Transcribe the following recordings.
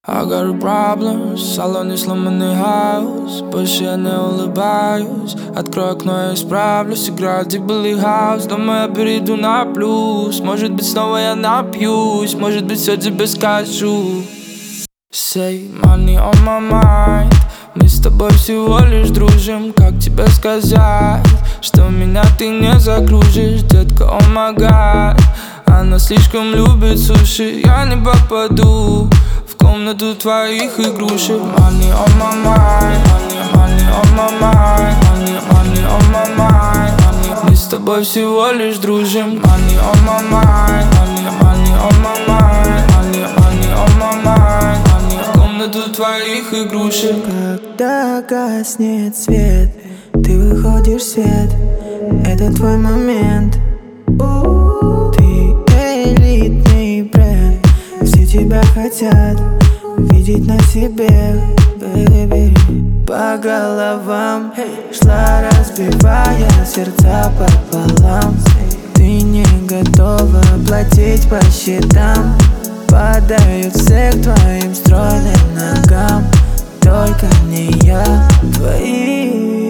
I got a problem, в салоне сломанный хаус. Больше я не улыбаюсь. Открой окно, я исправлюсь. Играет Deep Billy House. Думаю, я перейду на плюс. Может быть, снова я напьюсь. Может быть, все тебе скажу. Say money on my mind. Мы с тобой всего лишь дружим. Как тебе сказать, что меня ты не загружишь? Детка, oh my god. Она слишком любит суши. Я не попаду в комнату твоих игрушек. Money on my mind. Money on my mind. Money on my mind. Мы с тобой всего лишь дружим. Money on my mind. Money on my mind. Money on my mind. Комнату твоих игрушек. Когда гаснет свет, ты выходишь в свет. Это твой момент. Ты элитный бренд. Все тебя хотят видеть на себе, baby. По головам шла, разбивая сердца пополам. Ты не готова платить по счетам. Падают все к твоим стройным ногам. Только не я. Твои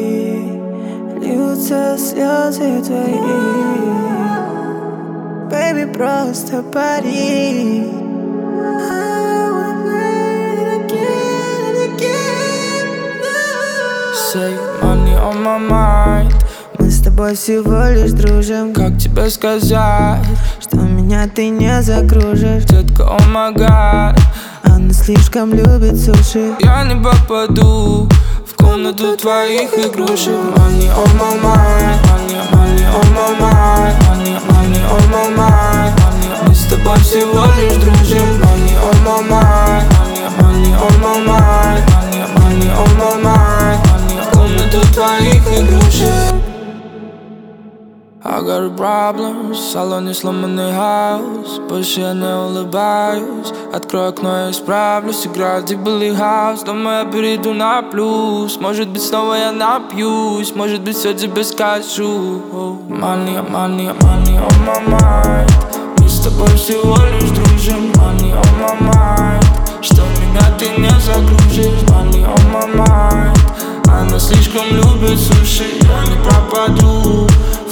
льются слезы твои. Baby, просто пари. Say money on my mind. Мы с тобой всего лишь дружим. Как тебе сказать, что меня ты не закружишь? детка, oh my god. Она слишком любит суши. Я не попаду в комнату твоих игрушек. Money on my mind. Money on my mind. Money on my mind. Мы с тобой всего лишь дружим. Money on my mind. Money on my mind. Money on my mind. Комнату твоих игрушек. I got a problem, в салоне сломанный хаус. Больше я не улыбаюсь. Открой окно, я исправлюсь. Играет Deep Billy House. Думаю, я перейду на плюс. Может быть, снова я напьюсь. Может быть, все тебе скажу. Money on my mind. Мы с тобой всего лишь дружим. Money on my mind. Что меня ты не загружишь? Money on my mind. Она слишком любит суши. Я не пропаду